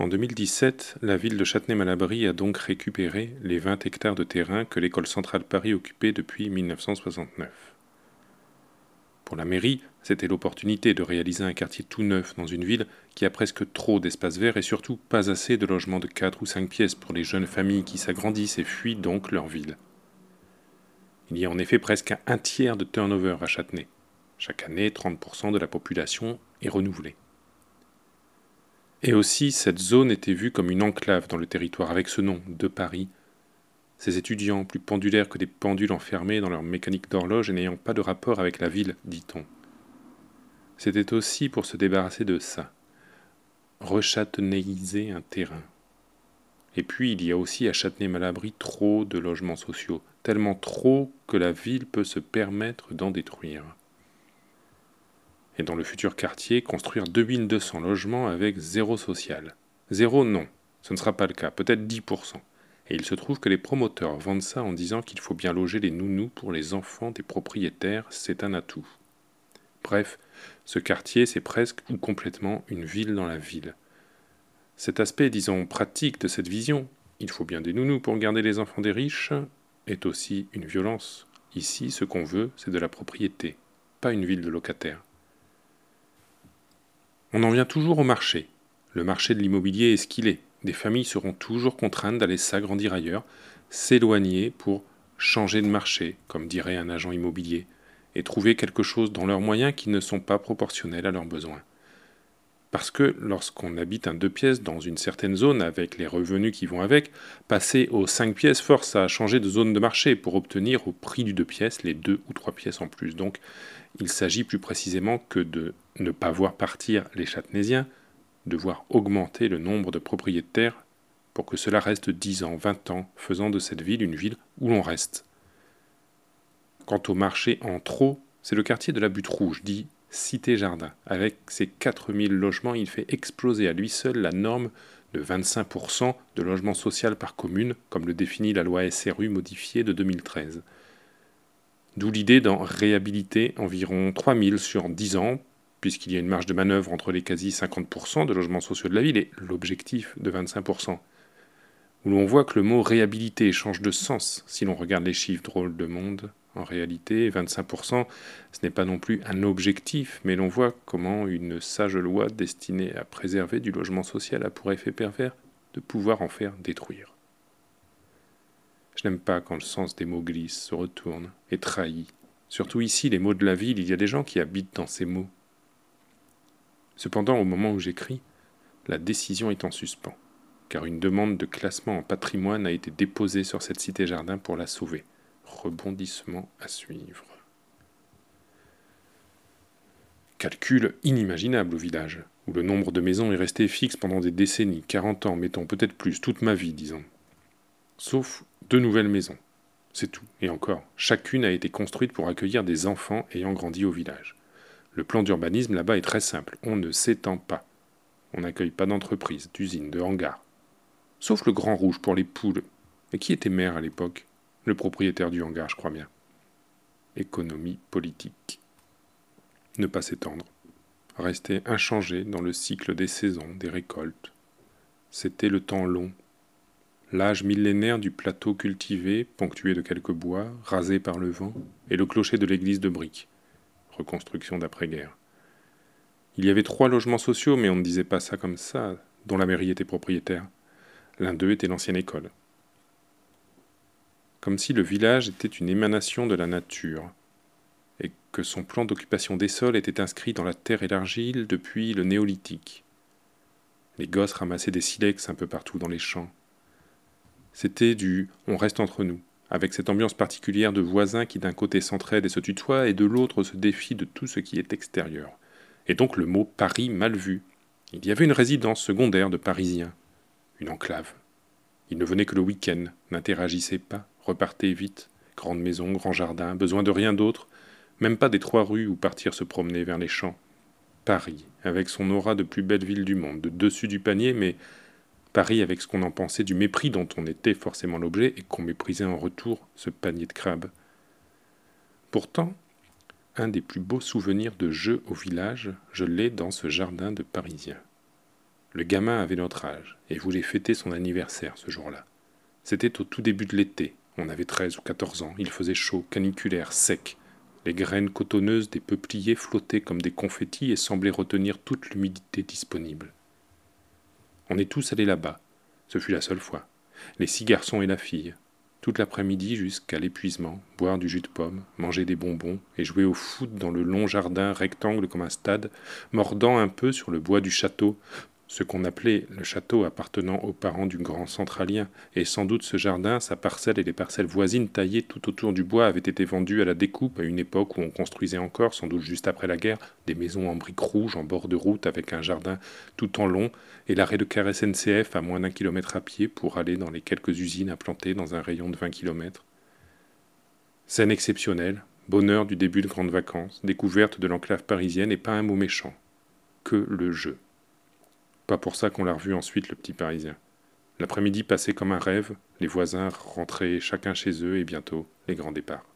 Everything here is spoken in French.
En 2017, la ville de Châtenay-Malabry a donc récupéré les 20 hectares de terrain que l'école centrale Paris occupait depuis 1969. Pour la mairie, c'était l'opportunité de réaliser un quartier tout neuf dans une ville qui a presque trop d'espaces verts et surtout pas assez de logements de 4 ou 5 pièces pour les jeunes familles qui s'agrandissent et fuient donc leur ville. Il y a en effet presque un tiers de turnover à Châtenay. Chaque année, 30% de la population est renouvelée. Et aussi, cette zone était vue comme une enclave dans le territoire, avec ce nom, de Paris. Ces étudiants, plus pendulaires que des pendules enfermés dans leur mécanique d'horloge et n'ayant pas de rapport avec la ville, dit-on. C'était aussi pour se débarrasser de ça, rechâtenayiser un terrain. Et puis, il y a aussi à Châtenay-Malabry trop de logements sociaux, tellement trop que la ville peut se permettre d'en détruire. Et dans le futur quartier, construire 2200 logements avec zéro social. Zéro, non, ce ne sera pas le cas, peut-être 10%. Et il se trouve que les promoteurs vendent ça en disant qu'il faut bien loger les nounous pour les enfants des propriétaires, c'est un atout. Bref, ce quartier, c'est presque ou complètement une ville dans la ville. Cet aspect, disons, pratique de cette vision, il faut bien des nounous pour garder les enfants des riches, est aussi une violence. Ici, ce qu'on veut, c'est de la propriété, pas une ville de locataires. On en vient toujours au marché. Le marché de l'immobilier est ce qu'il est. Des familles seront toujours contraintes d'aller s'agrandir ailleurs, s'éloigner pour changer de marché, comme dirait un agent immobilier, et trouver quelque chose dans leurs moyens qui ne sont pas proportionnels à leurs besoins. Parce que lorsqu'on habite un 2 pièces dans une certaine zone avec les revenus qui vont avec, passer aux 5 pièces force à changer de zone de marché pour obtenir au prix du 2 pièces les 2 ou 3 pièces en plus. Donc il s'agit plus précisément que de ne pas voir partir les Châtenaisiens, de voir augmenter le nombre de propriétaires pour que cela reste 10 ans, 20 ans, faisant de cette ville une ville où l'on reste. Quant au marché en trop, c'est le quartier de la Butte Rouge, dit Cité-Jardin. Avec ses 4000 logements, il fait exploser à lui seul la norme de 25% de logement social par commune, comme le définit la loi SRU modifiée de 2013. D'où l'idée d'en réhabiliter environ 3000 sur 10 ans, puisqu'il y a une marge de manœuvre entre les quasi 50% de logements sociaux de la ville et l'objectif de 25%. Où l'on voit que le mot réhabiliter change de sens si l'on regarde les chiffres drôles de monde. En réalité, 25%, ce n'est pas non plus un objectif, mais l'on voit comment une sage loi destinée à préserver du logement social a pour effet pervers de pouvoir en faire détruire. Je n'aime pas quand le sens des mots glisse, se retourne, et trahit. Surtout ici, les mots de la ville, il y a des gens qui habitent dans ces mots. Cependant, au moment où j'écris, la décision est en suspens, car une demande de classement en patrimoine a été déposée sur cette cité-jardin pour la sauver. Rebondissement à suivre. Calcul inimaginable au village, où le nombre de maisons est resté fixe pendant des décennies, 40 ans, mettons peut-être plus, toute ma vie, disons. Sauf 2 nouvelles maisons. C'est tout, et encore, chacune a été construite pour accueillir des enfants ayant grandi au village. Le plan d'urbanisme là-bas est très simple, on ne s'étend pas. On n'accueille pas d'entreprises, d'usines, de hangars. Sauf le Grand Rouge pour les poules. Et qui était maire à l'époque ? Le propriétaire du hangar, je crois bien. Économie politique. Ne pas s'étendre. Rester inchangé dans le cycle des saisons, des récoltes. C'était le temps long. L'âge millénaire du plateau cultivé, ponctué de quelques bois, rasé par le vent, et le clocher de l'église de briques. Reconstruction d'après-guerre. Il y avait 3 logements sociaux, mais on ne disait pas ça comme ça, dont la mairie était propriétaire. L'un d'eux était l'ancienne école. Comme si le village était une émanation de la nature, et que son plan d'occupation des sols était inscrit dans la terre et l'argile depuis le néolithique. Les gosses ramassaient des silex un peu partout dans les champs. C'était du « on reste entre nous », avec cette ambiance particulière de voisins qui d'un côté s'entraident et se tutoient, et de l'autre se défient de tout ce qui est extérieur. Et donc le mot Paris mal vu. Il y avait une résidence secondaire de Parisiens, une enclave. Ils ne venaient que le week-end, n'interagissaient pas, repartaient vite. Grande maison, grand jardin, besoin de rien d'autre, même pas des 3 rues où partir se promener vers les champs. Paris, avec son aura de plus belle ville du monde, de dessus du panier, mais Paris avec ce qu'on en pensait du mépris dont on était forcément l'objet et qu'on méprisait en retour, ce panier de crabes. Pourtant, un des plus beaux souvenirs de jeu au village, je l'ai dans ce jardin de Parisiens. Le gamin avait notre âge et voulait fêter son anniversaire ce jour-là. C'était au tout début de l'été. On avait 13 ou 14 ans. Il faisait chaud, caniculaire, sec. Les graines cotonneuses des peupliers flottaient comme des confettis et semblaient retenir toute l'humidité disponible. On est tous allés là-bas. Ce fut la seule fois. Les 6 garçons et la fille. Toute l'après-midi jusqu'à l'épuisement, boire du jus de pomme, manger des bonbons et jouer au foot dans le long jardin rectangle comme un stade, mordant un peu sur le bois du château, ce qu'on appelait le château appartenant aux parents du grand centralien, et sans doute ce jardin, sa parcelle et les parcelles voisines taillées tout autour du bois avaient été vendues à la découpe à une époque où on construisait encore, sans doute juste après la guerre, des maisons en briques rouges en bord de route avec un jardin tout en long et l'arrêt de car SNCF à moins d'1 kilomètre à pied pour aller dans les quelques usines implantées dans un rayon de 20 kilomètres. Scène exceptionnelle, bonheur du début de grandes vacances, découverte de l'enclave parisienne et pas un mot méchant. Que le jeu. Pas pour ça qu'on l'a revu ensuite, le petit Parisien. L'après-midi passait comme un rêve, les voisins rentraient chacun chez eux et bientôt les grands départs.